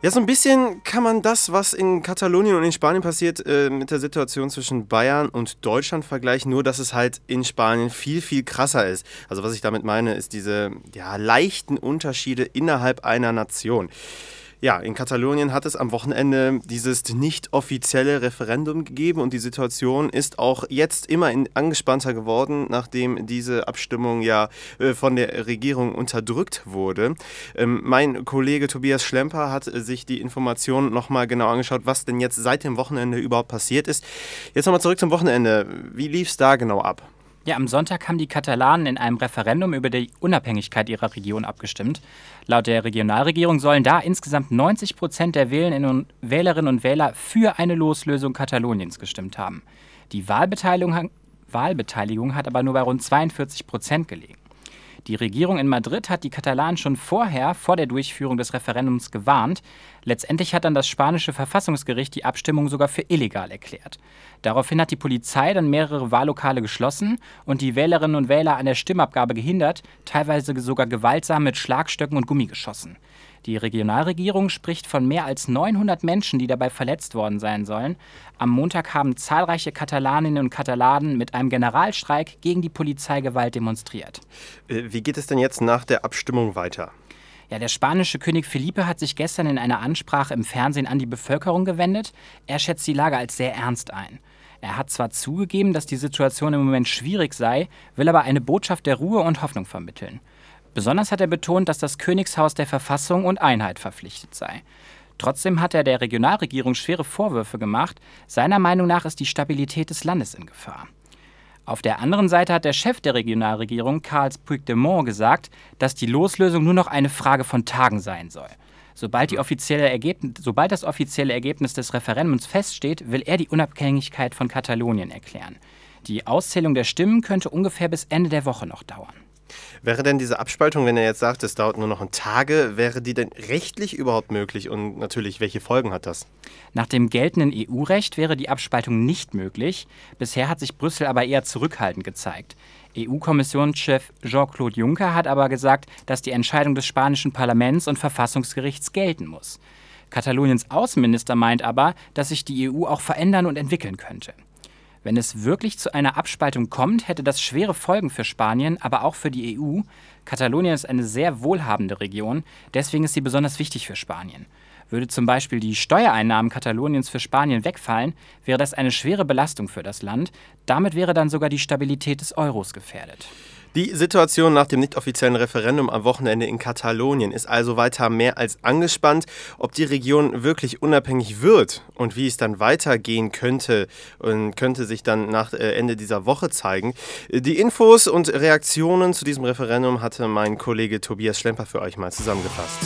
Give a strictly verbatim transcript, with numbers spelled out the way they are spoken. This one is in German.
Ja, so ein bisschen kann man das, was in Katalonien und in Spanien passiert, äh, mit der Situation zwischen Bayern und Deutschland vergleichen, nur dass es halt in Spanien viel, viel krasser ist. Also was ich damit meine, ist diese ja, leichten Unterschiede innerhalb einer Nation. Ja, in Katalonien hat es am Wochenende dieses nicht offizielle Referendum gegeben und die Situation ist auch jetzt immer in, angespannter geworden, nachdem diese Abstimmung ja äh, von der Regierung unterdrückt wurde. Ähm, mein Kollege Tobias Schlemper hat äh, sich die Informationen nochmal genau angeschaut, was denn jetzt seit dem Wochenende überhaupt passiert ist. Jetzt nochmal zurück zum Wochenende. Wie lief es da genau ab? Ja, am Sonntag haben die Katalanen in einem Referendum über die Unabhängigkeit ihrer Region abgestimmt. Laut der Regionalregierung sollen da insgesamt neunzig Prozent der Wählerinnen und Wählerinnen und Wähler für eine Loslösung Kataloniens gestimmt haben. Die Wahlbeteiligung, Wahlbeteiligung hat aber nur bei rund zweiundvierzig Prozent gelegen. Die Regierung in Madrid hat die Katalanen schon vorher, vor der Durchführung des Referendums, gewarnt. Letztendlich hat dann das spanische Verfassungsgericht die Abstimmung sogar für illegal erklärt. Daraufhin hat die Polizei dann mehrere Wahllokale geschlossen und die Wählerinnen und Wähler an der Stimmabgabe gehindert, teilweise sogar gewaltsam mit Schlagstöcken und Gummigeschossen. Die Regionalregierung spricht von mehr als neunhundert Menschen, die dabei verletzt worden sein sollen. Am Montag haben zahlreiche Katalaninnen und Katalanen mit einem Generalstreik gegen die Polizeigewalt demonstriert. Äh, Wie geht es denn jetzt nach der Abstimmung weiter? Ja, der spanische König Felipe hat sich gestern in einer Ansprache im Fernsehen an die Bevölkerung gewendet. Er schätzt die Lage als sehr ernst ein. Er hat zwar zugegeben, dass die Situation im Moment schwierig sei, will aber eine Botschaft der Ruhe und Hoffnung vermitteln. Besonders hat er betont, dass das Königshaus der Verfassung und Einheit verpflichtet sei. Trotzdem hat er der Regionalregierung schwere Vorwürfe gemacht. Seiner Meinung nach ist die Stabilität des Landes in Gefahr. Auf der anderen Seite hat der Chef der Regionalregierung, Carles Puigdemont, gesagt, dass die Loslösung nur noch eine Frage von Tagen sein soll. Sobald, die offizielle Ergebnis, sobald das offizielle Ergebnis des Referendums feststeht, will er die Unabhängigkeit von Katalonien erklären. Die Auszählung der Stimmen könnte ungefähr bis Ende der Woche noch dauern. Wäre denn diese Abspaltung, wenn er jetzt sagt, es dauert nur noch Tage, wäre die denn rechtlich überhaupt möglich und natürlich, welche Folgen hat das? Nach dem geltenden E U-Recht wäre die Abspaltung nicht möglich. Bisher hat sich Brüssel aber eher zurückhaltend gezeigt. E U-Kommissionschef Jean-Claude Juncker hat aber gesagt, dass die Entscheidung des spanischen Parlaments und Verfassungsgerichts gelten muss. Kataloniens Außenminister meint aber, dass sich die E U auch verändern und entwickeln könnte. Wenn es wirklich zu einer Abspaltung kommt, hätte das schwere Folgen für Spanien, aber auch für die E U. Katalonien ist eine sehr wohlhabende Region, deswegen ist sie besonders wichtig für Spanien. Würde zum Beispiel die Steuereinnahmen Kataloniens für Spanien wegfallen, wäre das eine schwere Belastung für das Land. Damit wäre dann sogar die Stabilität des Euros gefährdet. Die Situation nach dem nicht offiziellen Referendum am Wochenende in Katalonien ist also weiter mehr als angespannt. Ob die Region wirklich unabhängig wird und wie es dann weitergehen könnte, und könnte sich dann nach Ende dieser Woche zeigen. Die Infos und Reaktionen zu diesem Referendum hatte mein Kollege Tobias Schlemper für euch mal zusammengefasst.